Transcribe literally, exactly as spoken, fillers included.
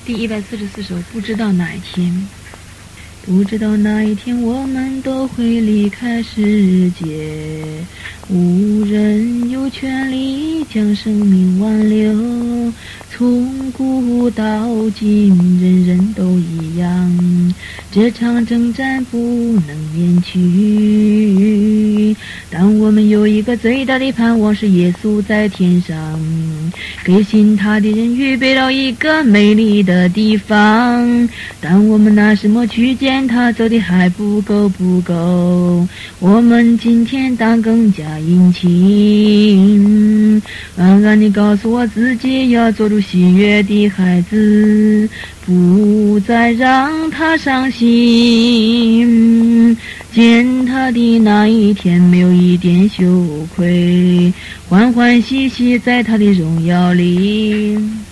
第一百四十四首，不知道哪一天，不知道哪一天我们都会离开世界，无人有权利将生命挽留，从古到今人人都一样，这场征战不能免去，但我们有一个最大的盼望，是耶稣在天上给信他的人预备了一个美丽的地方，但我们拿什么去见他，走的还不够不够，我们今天当更加殷勤，暗暗地告诉我自己，要做出喜悦的孩子，不再让他伤心，见他的那一天没有一点羞愧，欢欢喜喜在他的荣耀里。